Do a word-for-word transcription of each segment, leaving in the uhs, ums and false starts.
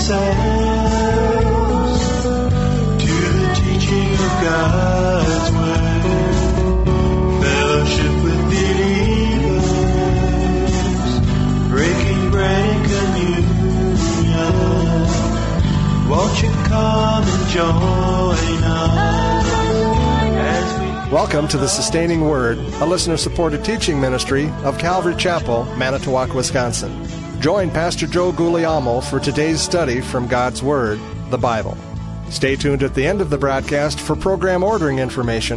ourselves to the teaching of God's Word, fellowship with believers, breaking bread and communion. Won't you come and join us as we... Welcome to the Sustaining Word, a listener-supported teaching ministry of Calvary Chapel, Manitowoc, Wisconsin. Join Pastor Joe Guglielmo for today's study from God's Word, the Bible. Stay tuned at the end of the broadcast for program ordering information.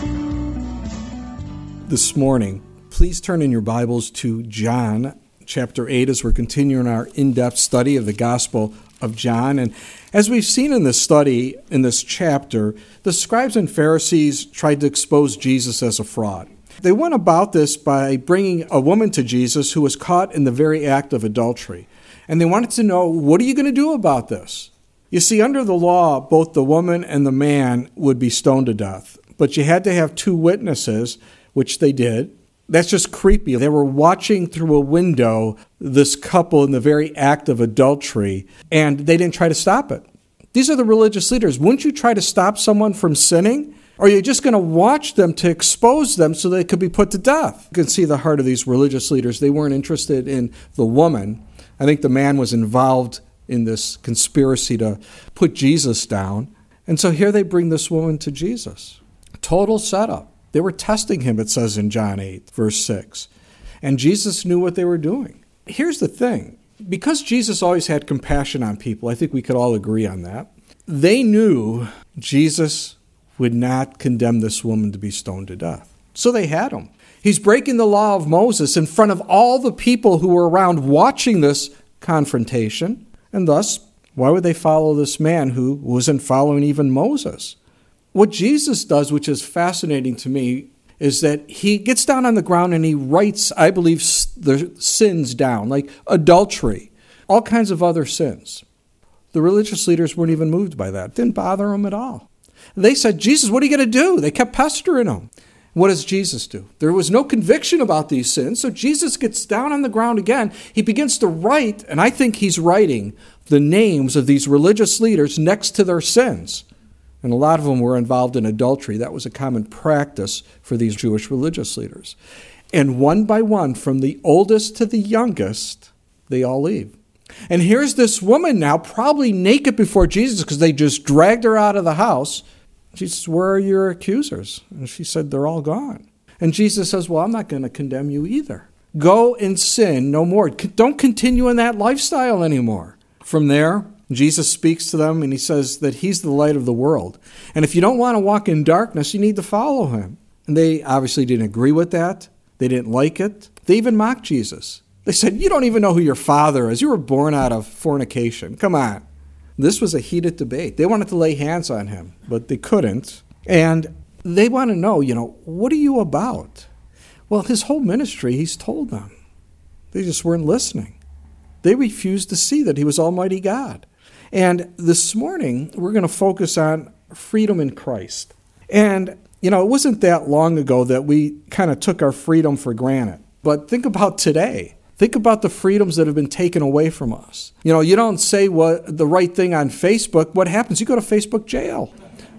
This morning, please turn in your Bibles to John chapter eight as we're continuing our in-depth study of the Gospel of John. And as we've seen in this study, in this chapter, the scribes and Pharisees tried to expose Jesus as a fraud. They went about this by bringing a woman to Jesus who was caught in the very act of adultery. And they wanted to know, what are you going to do about this? You see, under the law, both the woman and the man would be stoned to death. But you had to have two witnesses, which they did. That's just creepy. They were watching through a window this couple in the very act of adultery, and they didn't try to stop it. These are the religious leaders. Wouldn't you try to stop someone from sinning? Or are you just going to watch them to expose them so they could be put to death? You can see the heart of these religious leaders. They weren't interested in the woman. I think the man was involved in this conspiracy to put Jesus down. And so here they bring this woman to Jesus. Total setup. They were testing him, it says in John eight, verse six. And Jesus knew what they were doing. Here's the thing. Because Jesus always had compassion on people, I think we could all agree on that. They knew Jesus would not condemn this woman to be stoned to death. So they had him. He's breaking the law of Moses in front of all the people who were around watching this confrontation. And thus, why would they follow this man who wasn't following even Moses? What Jesus does, which is fascinating to me, is that he gets down on the ground and he writes, I believe, the sins down, like adultery, all kinds of other sins. The religious leaders weren't even moved by that. It didn't bother them at all. They said, Jesus, what are you going to do? They kept pestering him. What does Jesus do? There was no conviction about these sins, so Jesus gets down on the ground again. He begins to write, and I think he's writing the names of these religious leaders next to their sins. And a lot of them were involved in adultery. That was a common practice for these Jewish religious leaders. And one by one, from the oldest to the youngest, they all leave. And here's this woman now, probably naked before Jesus because they just dragged her out of the house. Jesus, where are your accusers? And she said, they're all gone. And Jesus says, well, I'm not going to condemn you either. Go and sin no more. Don't continue in that lifestyle anymore. From there, Jesus speaks to them and he says that he's the light of the world. And if you don't want to walk in darkness, you need to follow him. And they obviously didn't agree with that. They didn't like it. They even mocked Jesus. They said, you don't even know who your father is. You were born out of fornication. Come on. This was a heated debate. They wanted to lay hands on him, but they couldn't. And they want to know, you know, what are you about? Well, his whole ministry, he's told them. They just weren't listening. They refused to see that he was Almighty God. And this morning, we're going to focus on freedom in Christ. And, you know, it wasn't that long ago that we kind of took our freedom for granted. But think about today. Think about the freedoms that have been taken away from us. You know, you don't say what the right thing on Facebook. What happens? You go to Facebook jail.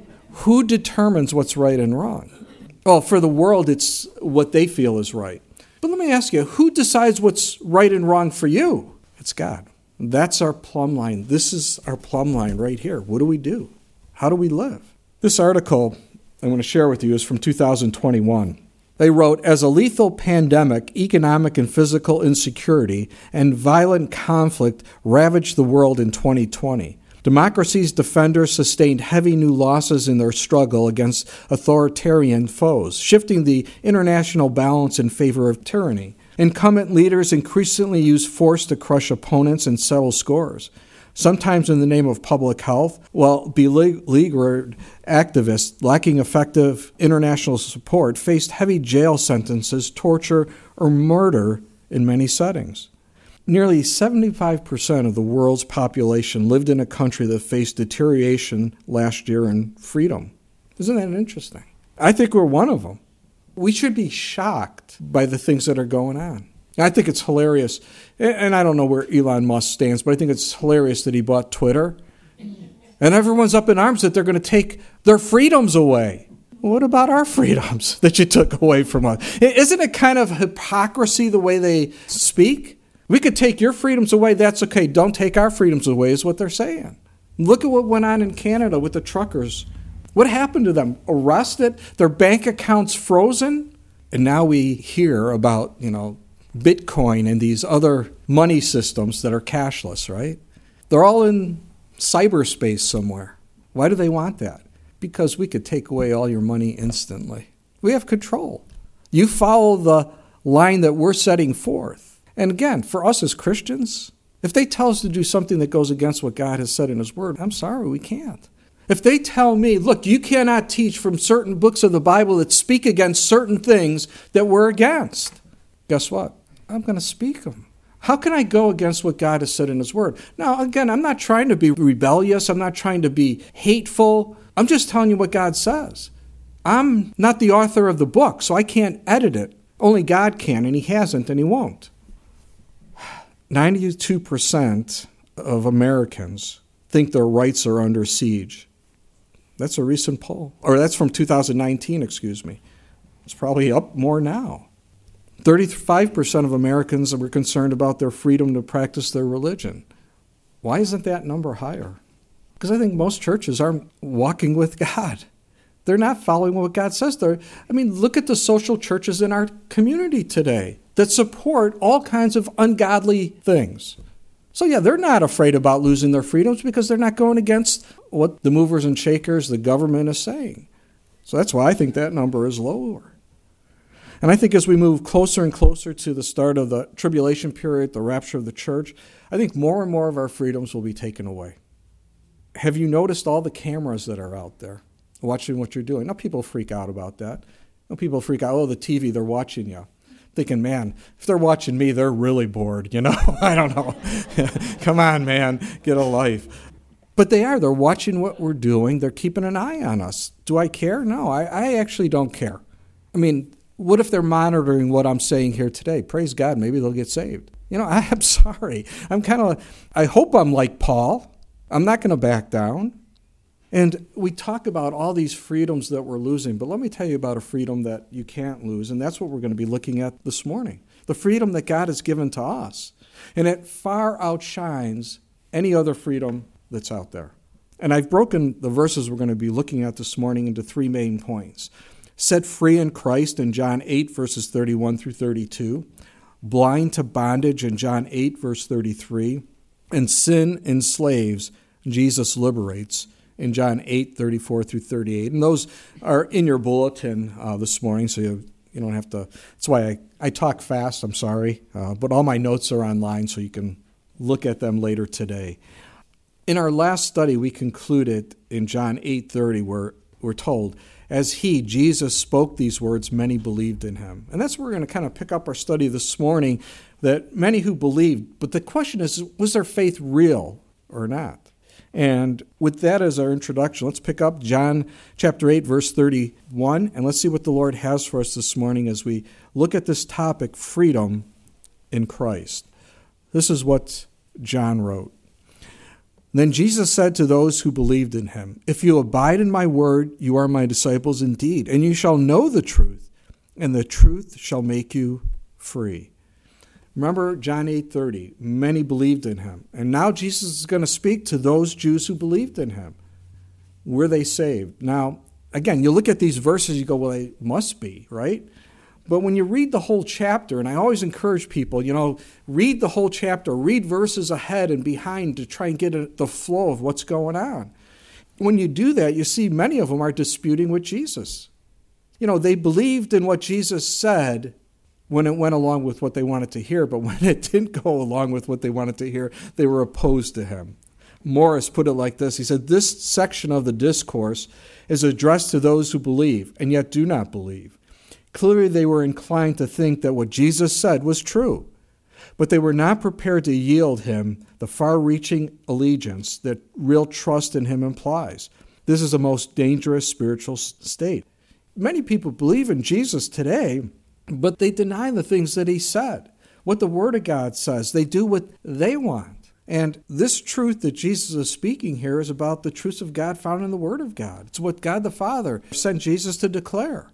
Who determines what's right and wrong? Well, for the world, it's what they feel is right. But let me ask you, who decides what's right and wrong for you? It's God. That's our plumb line. This is our plumb line right here. What do we do? How do we live? This article I want to share with you is from two thousand twenty-one. They wrote, as a lethal pandemic, economic and physical insecurity, and violent conflict ravaged the world in twenty twenty. Democracy's defenders sustained heavy new losses in their struggle against authoritarian foes, shifting the international balance in favor of tyranny. Incumbent leaders increasingly use force to crush opponents and settle scores, sometimes in the name of public health, while beleaguered activists lacking effective international support faced heavy jail sentences, torture, or murder in many settings. Nearly seventy-five percent of the world's population lived in a country that faced deterioration last year in freedom. Isn't that interesting? I think we're one of them. We should be shocked by the things that are going on. I think it's hilarious, and I don't know where Elon Musk stands, but I think it's hilarious that he bought Twitter. And everyone's up in arms that they're going to take their freedoms away. What about our freedoms that you took away from us? Isn't it kind of hypocrisy the way they speak? We could take your freedoms away, that's okay. Don't take our freedoms away is what they're saying. Look at what went on in Canada with the truckers. What happened to them? Arrested? Their bank accounts frozen? And now we hear about, you know, Bitcoin and these other money systems that are cashless, right? They're all in cyberspace somewhere. Why do they want that? Because we could take away all your money instantly. We have control. You follow the line that we're setting forth. And again, for us as Christians, if they tell us to do something that goes against what God has said in His Word, I'm sorry, we can't. If they tell me, look, you cannot teach from certain books of the Bible that speak against certain things that we're against, guess what? I'm going to speak them. How can I go against what God has said in His Word? Now, again, I'm not trying to be rebellious. I'm not trying to be hateful. I'm just telling you what God says. I'm not the author of the book, so I can't edit it. Only God can, and He hasn't, and He won't. ninety-two percent of Americans think their rights are under siege. That's a recent poll. Or that's from two thousand nineteen, excuse me. It's probably up more now. thirty-five percent of Americans were concerned about their freedom to practice their religion. Why isn't that number higher? Because I think most churches aren't walking with God. They're not following what God says. They're, I mean, look at the social churches in our community today that support all kinds of ungodly things. So yeah, they're not afraid about losing their freedoms because they're not going against what the movers and shakers, the government is saying. So that's why I think that number is lower. And I think as we move closer and closer to the start of the tribulation period, the rapture of the church, I think more and more of our freedoms will be taken away. Have you noticed all the cameras that are out there watching what you're doing? Now, people freak out about that. Now, people freak out, oh, the T V, they're watching you. Thinking, man, if they're watching me, they're really bored, you know? I don't know. Come on, man, get a life. But they are. They're watching what we're doing. They're keeping an eye on us. Do I care? No, I, I actually don't care. I mean, what if they're monitoring what I'm saying here today? Praise God, maybe they'll get saved. You know, I'm sorry. I'm kind of, I hope I'm like Paul. I'm not going to back down. And we talk about all these freedoms that we're losing, but let me tell you about a freedom that you can't lose, and that's what we're going to be looking at this morning. The freedom that God has given to us. And it far outshines any other freedom that's out there. And I've broken the verses we're going to be looking at this morning into three main points. Set free in Christ in John eight, verses thirty-one through thirty-two. Blind to bondage in John eight, verse thirty-three. And sin enslaves, Jesus liberates in John eight, thirty-four through thirty-eight. And those are in your bulletin uh, this morning, so you, you don't have to. That's why I, I talk fast, I'm sorry. Uh, but all my notes are online, so you can look at them later today. In our last study, we concluded in John eight thirty, where we're told, as he, Jesus, spoke these words, many believed in him. And that's where we're going to kind of pick up our study this morning, that many who believed. But the question is, was their faith real or not? And with that as our introduction, let's pick up John chapter eight, verse thirty-one, and let's see what the Lord has for us this morning as we look at this topic, freedom in Christ. This is what John wrote. Then Jesus said to those who believed in him, if you abide in my word, you are my disciples indeed, and you shall know the truth, and the truth shall make you free. Remember John eight thirty, many believed in him. And now Jesus is going to speak to those Jews who believed in him. Were they saved? Now, again, you look at these verses, you go, well, they must be, right? But when you read the whole chapter, and I always encourage people, you know, read the whole chapter, read verses ahead and behind to try and get a, the flow of what's going on. When you do that, you see many of them are disputing with Jesus. You know, they believed in what Jesus said when it went along with what they wanted to hear, but when it didn't go along with what they wanted to hear, they were opposed to him. Morris put it like this. He said, this section of the discourse is addressed to those who believe and yet do not believe. Clearly, they were inclined to think that what Jesus said was true, but they were not prepared to yield him the far-reaching allegiance that real trust in him implies. This is a most dangerous spiritual state. Many people believe in Jesus today, but they deny the things that he said. what the Word of God says. They do what they want. And this truth that Jesus is speaking here is about the truths of God found in the Word of God. It's what God the Father sent Jesus to declare.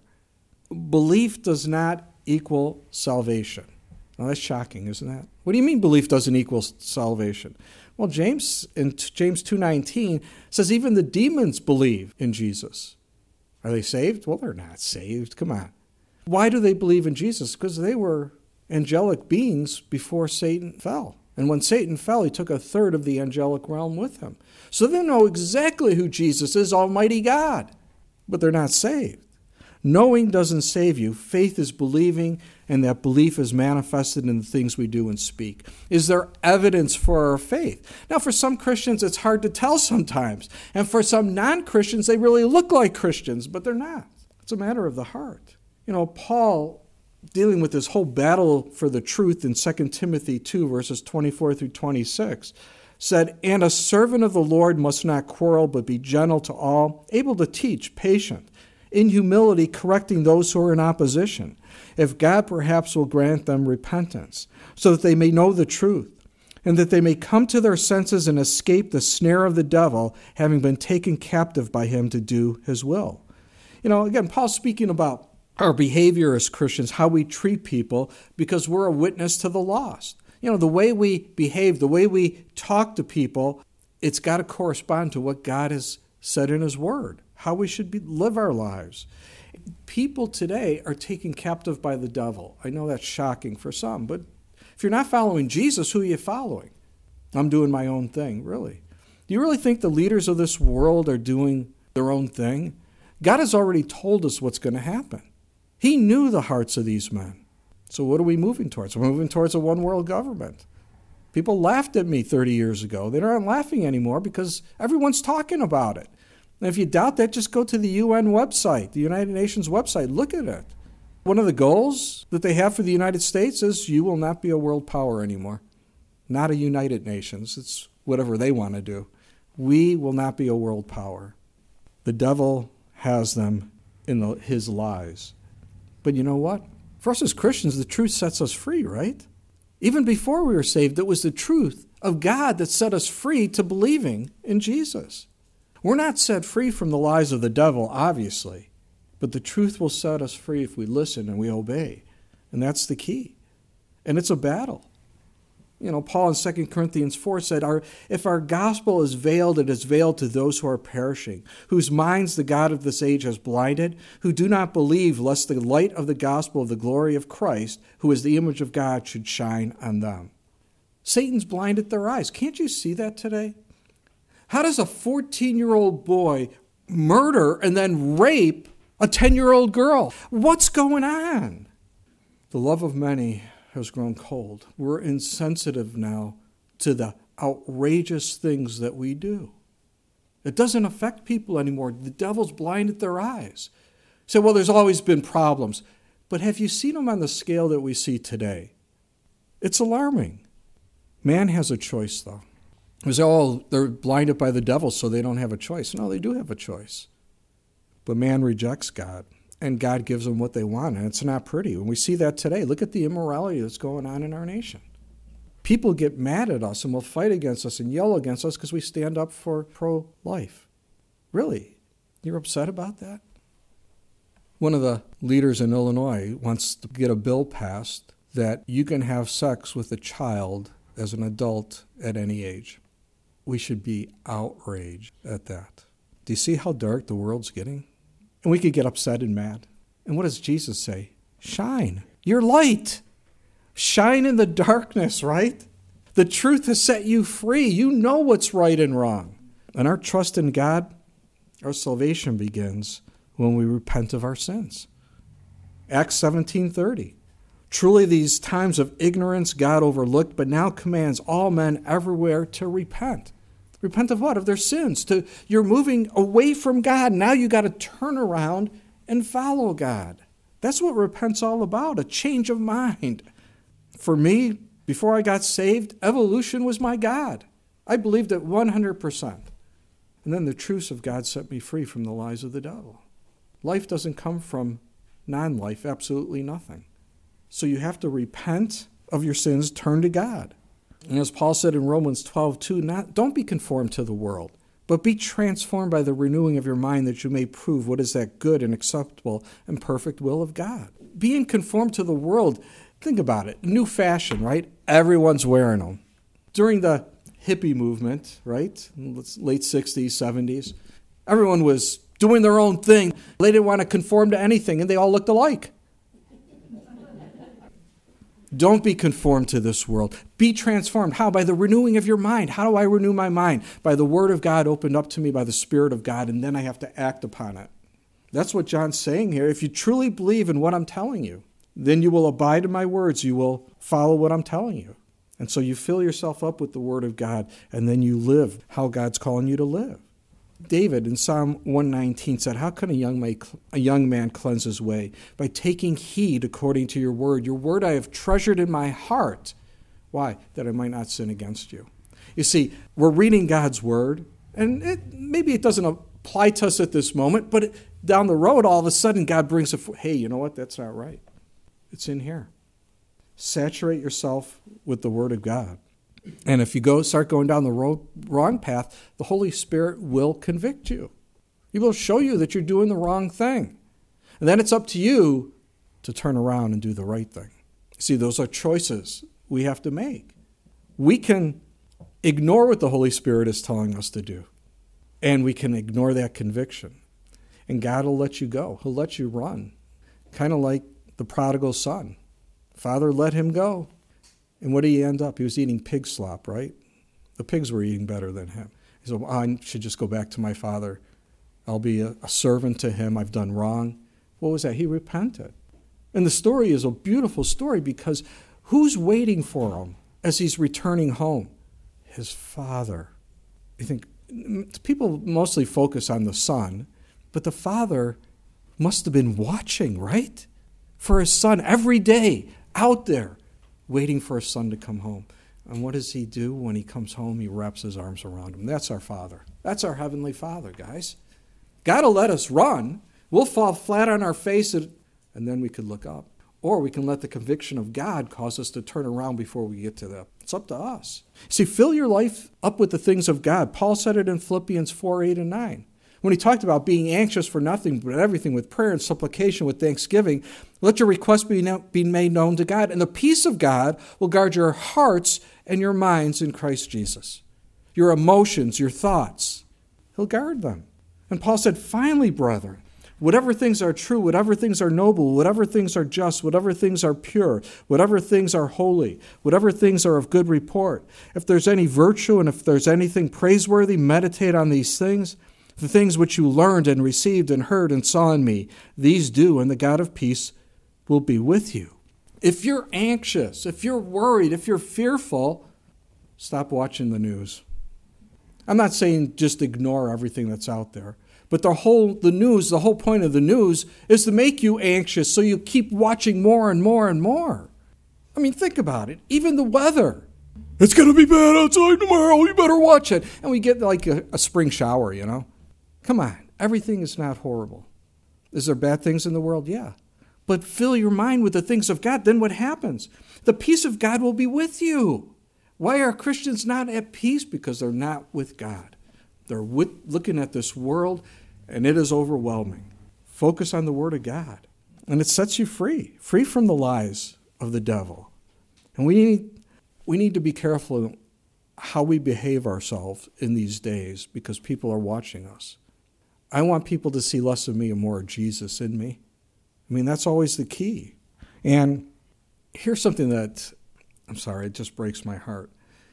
Belief does not equal salvation. Now that's shocking, isn't that? What do you mean belief doesn't equal salvation? Well, James in James two nineteen says even the demons believe in Jesus. Are they saved? Well, they're not saved. Come on. Why do they believe in Jesus? Because they were angelic beings before Satan fell. And when Satan fell, he took a third of the angelic realm with him. So they know exactly who Jesus is, Almighty God. But they're not saved. Knowing doesn't save you. Faith is believing, and that belief is manifested in the things we do and speak. Is there evidence for our faith? Now, for some Christians, it's hard to tell sometimes. And for some non-Christians, they really look like Christians, but they're not. It's a matter of the heart. You know, Paul, dealing with this whole battle for the truth in Second Timothy two, verses twenty-four through twenty-six, said, "And a servant of the Lord must not quarrel, but be gentle to all, able to teach, patient, in humility correcting those who are in opposition, if God perhaps will grant them repentance, so that they may know the truth, and that they may come to their senses and escape the snare of the devil, having been taken captive by him to do his will." You know, again, Paul's speaking about our behavior as Christians, how we treat people, because we're a witness to the lost. You know, the way we behave, the way we talk to people, it's got to correspond to what God has said in his word, how we should be, live our lives. People today are taken captive by the devil. I know that's shocking for some, but if you're not following Jesus, who are you following? I'm doing my own thing, really. Do you really think the leaders of this world are doing their own thing? God has already told us what's going to happen. He knew the hearts of these men. So what are we moving towards? We're moving towards a one-world government. People laughed at me thirty years ago. They're not laughing anymore because everyone's talking about it. And if you doubt that, just go to the U N website, the United Nations website. Look at it. One of the goals that they have for the United States is you will not be a world power anymore. Not a United Nations. It's whatever they want to do. We will not be a world power. The devil has them in the, his lies. But you know what? For us as Christians, the truth sets us free, right? Even before we were saved, it was the truth of God that set us free to believing in Jesus. We're not set free from the lies of the devil, obviously, but the truth will set us free if we listen and we obey. And that's the key. And it's a battle. You know, Paul in Second Corinthians four said, our, if our gospel is veiled, it is veiled to those who are perishing, whose minds the God of this age has blinded, who do not believe lest the light of the gospel of the glory of Christ, who is the image of God, should shine on them. Satan's blinded their eyes. Can't you see that today? How does a fourteen-year-old boy murder and then rape a ten-year-old girl? What's going on? The love of many has grown cold. We're insensitive now to the outrageous things that we do. It doesn't affect people anymore. The devil's blinded their eyes. So, well, there's always been problems. But have you seen them on the scale that we see today? It's alarming. Man has a choice, though. We say, oh, they're blinded by the devil, so they don't have a choice. No, they do have a choice. But man rejects God, and God gives them what they want, and it's not pretty. And we see that today. Look at the immorality that's going on in our nation. People get mad at us and will fight against us and yell against us because we stand up for pro-life. Really? You're upset about that? One of the leaders in Illinois wants to get a bill passed that you can have sex with a child as an adult at any age. We should be outraged at that. Do you see how dark the world's getting? And we could get upset and mad. And what does Jesus say? Shine. You're light. Shine in the darkness, right? The truth has set you free. You know what's right and wrong. And our trust in God, our salvation begins when we repent of our sins. Acts seventeen thirty. Truly these times of ignorance God overlooked, but now commands all men everywhere to repent. Repent of what? Of their sins. To, you're moving away from God. Now you got to turn around and follow God. That's what repent's all about, a change of mind. For me, before I got saved, evolution was my God. I believed it one hundred percent. And then the truths of God set me free from the lies of the devil. Life doesn't come from non-life, absolutely nothing. So you have to repent of your sins, turn to God. And as Paul said in Romans twelve two, not, don't be conformed to the world, but be transformed by the renewing of your mind that you may prove what is that good and acceptable and perfect will of God. Being conformed to the world, think about it, new fashion, right? Everyone's wearing them. During the hippie movement, right, late sixties, seventies, everyone was doing their own thing. They didn't want to conform to anything, and they all looked alike. Don't be conformed to this world. Be transformed. How? By the renewing of your mind. How do I renew my mind? By the Word of God opened up to me by the Spirit of God, and then I have to act upon it. That's what John's saying here. If you truly believe in what I'm telling you, then you will abide in my words. You will follow what I'm telling you. And so you fill yourself up with the Word of God, and then you live how God's calling you to live. David in Psalm one nineteen said, how can a young, man, a young man cleanse his way? By taking heed according to your word. Your word I have treasured in my heart. Why? That I might not sin against you. You see, we're reading God's word, and it, maybe it doesn't apply to us at this moment, but it, down the road, all of a sudden, God brings a, hey, you know what? That's not right. It's in here. Saturate yourself with the word of God. And if you go start going down the road, wrong path, the Holy Spirit will convict you. He will show you that you're doing the wrong thing. And then it's up to you to turn around and do the right thing. See, those are choices we have to make. We can ignore what the Holy Spirit is telling us to do, and we can ignore that conviction. And God will let you go. He'll let you run, kind of like the prodigal son. Father let him go. And what did he end up? He was eating pig slop, right? The pigs were eating better than him. He said, well, I should just go back to my father. I'll be a, a servant to him. I've done wrong. What was that? He repented. And the story is a beautiful story because who's waiting for him as he's returning home? His father. You think people mostly focus on the son, but the father must have been watching, right? For his son every day out there, waiting for his son to come home. And what does he do when he comes home? He wraps his arms around him. That's our Father. That's our Heavenly Father, guys. God will let us run. We'll fall flat on our face, and, and then we could look up. Or we can let the conviction of God cause us to turn around before we get to that. It's up to us. See, fill your life up with the things of God. Paul said it in Philippians four, eight, and nine. When he talked about being anxious for nothing but everything with prayer and supplication with thanksgiving, let your requests be, be made known to God. And the peace of God will guard your hearts and your minds in Christ Jesus. Your emotions, your thoughts, he'll guard them. And Paul said, finally, brethren, whatever things are true, whatever things are noble, whatever things are just, whatever things are pure, whatever things are holy, whatever things are of good report, if there's any virtue and if there's anything praiseworthy, meditate on these things. The things which you learned and received and heard and saw in me, these do, and the God of peace will be with you. If you're anxious, if you're worried, if you're fearful, stop watching the news. I'm not saying just ignore everything that's out there, but the whole the news, the whole point of the news is to make you anxious so you keep watching more and more and more. I mean, think about it. Even the weather. It's going to be bad outside tomorrow. You better watch it. And we get like a, a spring shower, you know. Come on, everything is not horrible. Is there bad things in the world? Yeah. But fill your mind with the things of God. Then what happens? The peace of God will be with you. Why are Christians not at peace? Because they're not with God. They're with, looking at this world, and it is overwhelming. Focus on the Word of God, and it sets you free, free from the lies of the devil. And we need, we need to be careful how we behave ourselves in these days because people are watching us. I want people to see less of me and more of Jesus in me. I mean, that's always the key. And here's something that, I'm sorry, it just breaks my heart.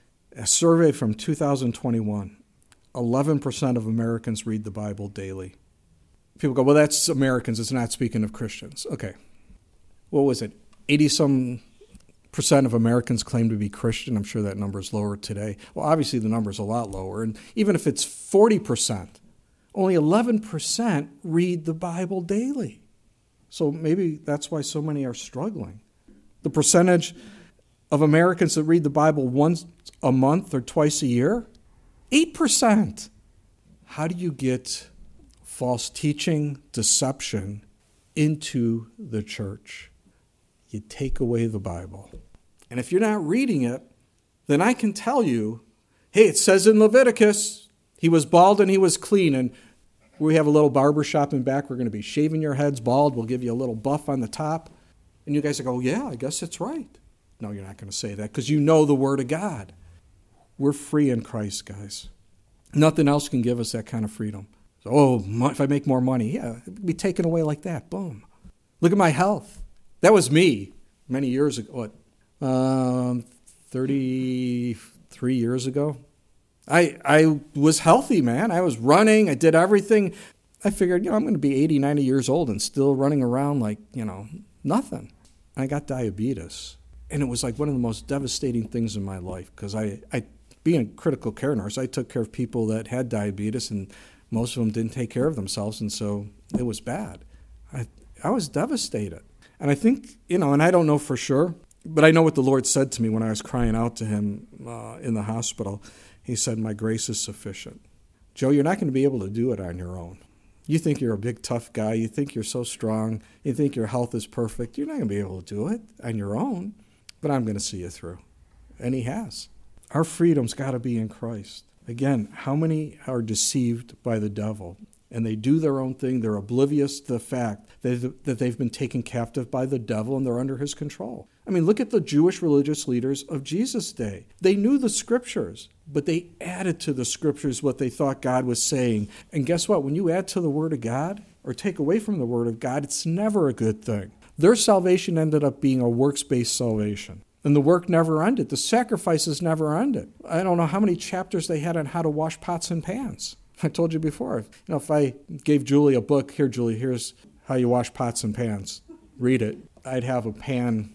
A survey from two thousand twenty-one, eleven percent of Americans read the Bible daily. People go, well, that's Americans. It's not speaking of Christians. Okay. What was it? eighty-some percent of Americans claim to be Christian. I'm sure that number is lower today. Well, obviously the number is a lot lower. And even if it's forty percent, only eleven percent read the Bible daily. So maybe that's why so many are struggling. The percentage of Americans that read the Bible once a month or twice a year, eight percent. How do you get false teaching, deception into the church? You take away the Bible. And if you're not reading it, then I can tell you, hey, it says in Leviticus, he was bald and he was clean. And we have a little barber shop in back. We're going to be shaving your heads bald. We'll give you a little buff on the top. And you guys will go, yeah, I guess it's right. No, you're not going to say that because you know the Word of God. We're free in Christ, guys. Nothing else can give us that kind of freedom. So, oh, if I make more money, yeah, it'd be taken away like that. Boom. Look at my health. That was me many years ago. What? Um, thirty-three years ago. I I was healthy, man. I was running. I did everything. I figured, you know, I'm going to be eighty, ninety years old and still running around like, you know, nothing. I got diabetes. And it was like one of the most devastating things in my life because I, I, being a critical care nurse, I took care of people that had diabetes and most of them didn't take care of themselves. And so it was bad. I, I was devastated. And I think, you know, and I don't know for sure, but I know what the Lord said to me when I was crying out to him uh, in the hospital. He said, my grace is sufficient. Joe, you're not going to be able to do it on your own. You think you're a big, tough guy. You think you're so strong. You think your health is perfect. You're not going to be able to do it on your own, but I'm going to see you through. And he has. Our freedom's got to be in Christ. Again, how many are deceived by the devil? And they do their own thing. They're oblivious to the fact that, that they've been taken captive by the devil and they're under his control. I mean, look at the Jewish religious leaders of Jesus' day. They knew the scriptures, but they added to the scriptures what they thought God was saying. And guess what? When you add to the Word of God or take away from the Word of God, it's never a good thing. Their salvation ended up being a works-based salvation. And the work never ended. The sacrifices never ended. I don't know how many chapters they had on how to wash pots and pans. I told you before, you know, if I gave Julie a book, here, Julie, here's how you wash pots and pans. Read it. I'd have a pan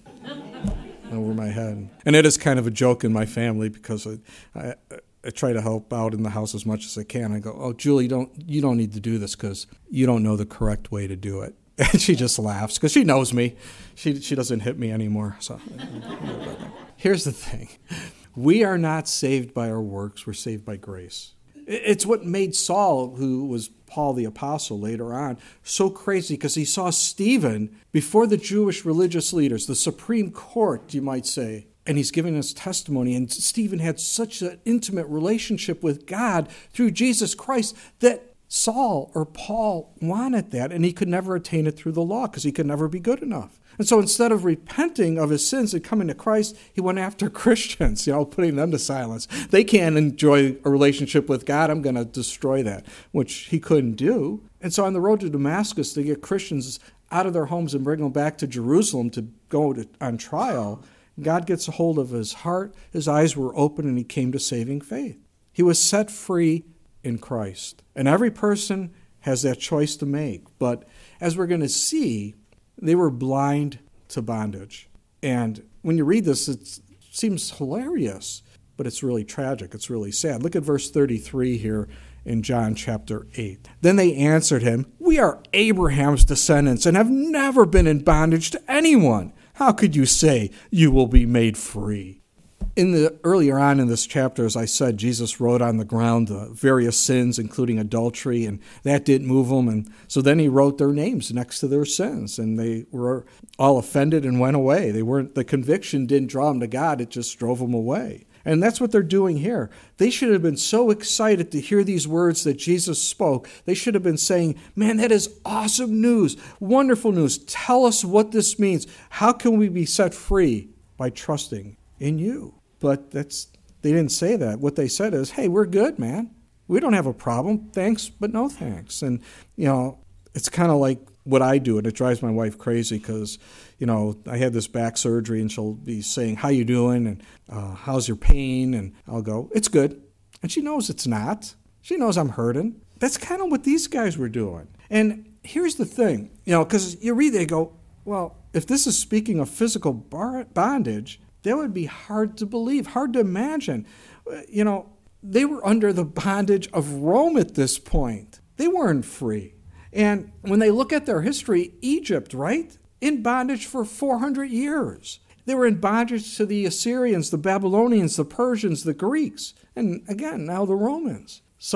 over my head. And it is kind of a joke in my family because I, I, I try to help out in the house as much as I can. I go, oh, Julie, don't you don't need to do this because you don't know the correct way to do it. And she just laughs because she knows me. She she doesn't hit me anymore. So here's the thing. We are not saved by our works. We're saved by grace. It's what made Saul, who was Paul the Apostle later on, so crazy because he saw Stephen before the Jewish religious leaders, the Supreme Court, you might say, and he's giving his testimony. And Stephen had such an intimate relationship with God through Jesus Christ that Saul or Paul wanted that, and he could never attain it through the law because he could never be good enough. And so instead of repenting of his sins and coming to Christ, he went after Christians, you know, putting them to silence. They can't enjoy a relationship with God. I'm going to destroy that, which he couldn't do. And so on the road to Damascus, to get Christians out of their homes and bring them back to Jerusalem to go to, on trial, God gets a hold of his heart. His eyes were open, and he came to saving faith. He was set free in Christ. And every person has that choice to make. But as we're going to see, they were blind to bondage. And when you read this, it seems hilarious, but it's really tragic. It's really sad. Look at verse thirty-three here in John chapter eight. Then they answered him, "We are Abraham's descendants and have never been in bondage to anyone. How could you say you will be made free?" In the earlier on in this chapter, as I said, Jesus wrote on the ground the various sins, including adultery, and that didn't move them. And so then he wrote their names next to their sins, and they were all offended and went away. They weren't. The conviction didn't draw them to God; it just drove them away. And that's what they're doing here. They should have been so excited to hear these words that Jesus spoke. They should have been saying, "Man, that is awesome news, wonderful news. Tell us what this means. How can we be set free?" By trusting in you. But that's they didn't say that. What they said is, "Hey, we're good, man. We don't have a problem. Thanks, but no thanks." And, you know, it's kind of like what I do, and it drives my wife crazy because, you know, I had this back surgery, and she'll be saying, "How you doing?" and uh, "How's your pain?" And I'll go, "It's good." And she knows it's not. She knows I'm hurting. That's kind of what these guys were doing. And here's the thing, you know, because you read, they go, well, if this is speaking of physical bar- bondage, that would be hard to believe, hard to imagine. You know, they were under the bondage of Rome at this point. They weren't free. And when they look at their history, Egypt, right? In bondage for four hundred years. They were in bondage to the Assyrians, the Babylonians, the Persians, the Greeks, and again, now the Romans. So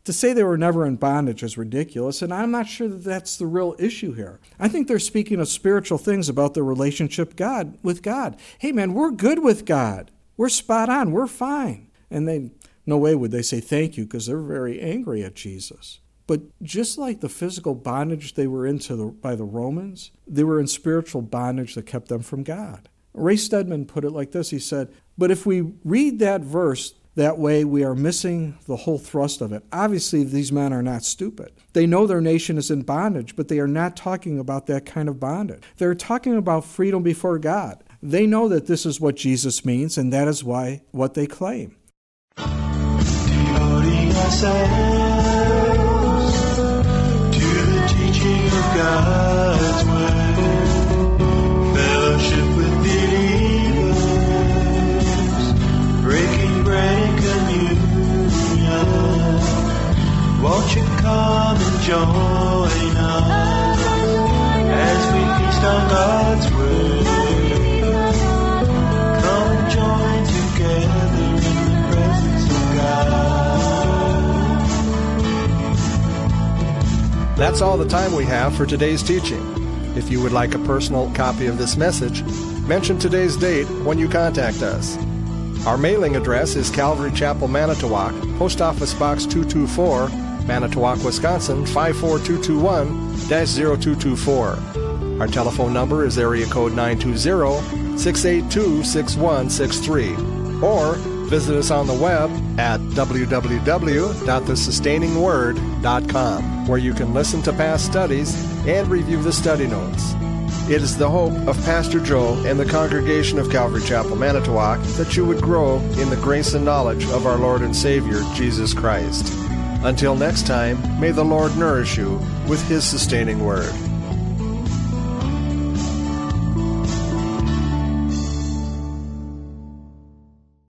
To say they were never in bondage is ridiculous, and I'm not sure that that's the real issue here. I think they're speaking of spiritual things about their relationship God with God. Hey, man, we're good with God. We're spot on. We're fine. And they, no way would they say thank you because they're very angry at Jesus. But just like the physical bondage they were into the, by the Romans, they were in spiritual bondage that kept them from God. Ray Stedman put it like this. He said, but if we read that verse that way, we are missing the whole thrust of it. Obviously, these men are not stupid. They know their nation is in bondage, but they are not talking about that kind of bondage. They're talking about freedom before God. They know that this is what Jesus means, and that is why what they claim. Devoting ourselves to the teaching of God's word, fellowship with believers, breaking bread and communion. Won't you come and join us as we feast on God's word? Come and join together in the presence of God. That's all the time we have for today's teaching. If you would like a personal copy of this message, mention today's date when you contact us. Our mailing address is Calvary Chapel, Manitowoc, Post Office Box two two four, Manitowoc, Wisconsin five four two two one dash zero two two four. Our telephone number is area code nine two zero, six eight two, six one six three. Or visit us on the web at w w w dot the sustaining word dot com, where you can listen to past studies and review the study notes. It is the hope of Pastor Joe and the congregation of Calvary Chapel, Manitowoc, that you would grow in the grace and knowledge of our Lord and Savior, Jesus Christ. Until next time, may the Lord nourish you with His sustaining word.